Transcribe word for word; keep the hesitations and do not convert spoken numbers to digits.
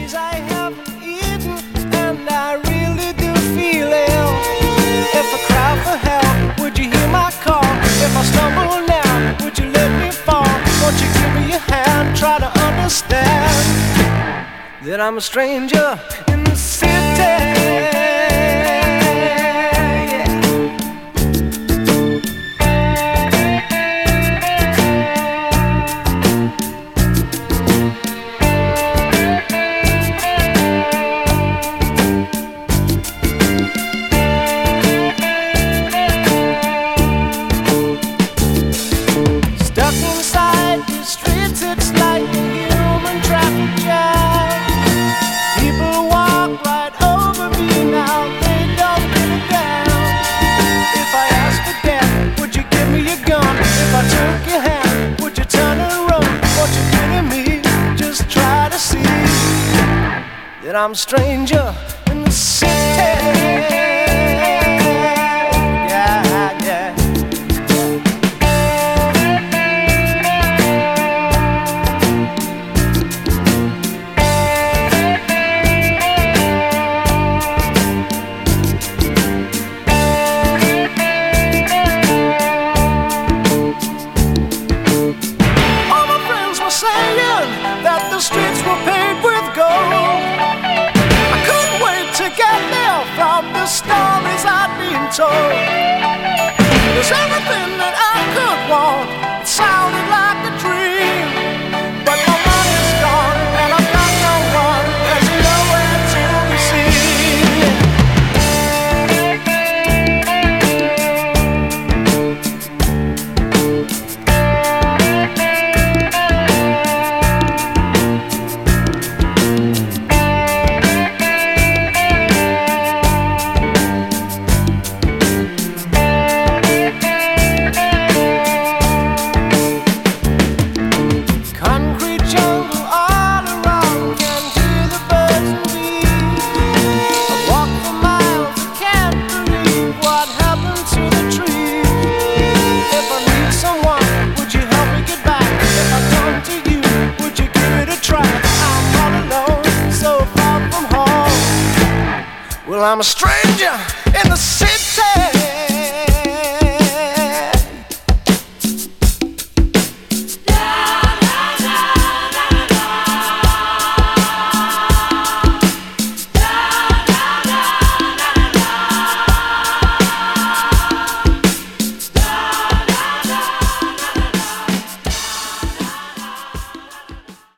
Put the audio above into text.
days I haven't eaten, and I really do feel ill. If I cry for help, would you hear my call? If I stumble now, would you let me fall? Won't you give me your hand, try to understand that I'm a stranger in the city. That I'm a stranger in the city. Yeah, yeah. All my friends were saying that the streets were paved with gold. To get there from the stories I'd been told. There's everything that I could want. It sounded like a dream, but my money's gone and I've got no one. There's nowhere to be Well, I'm a stranger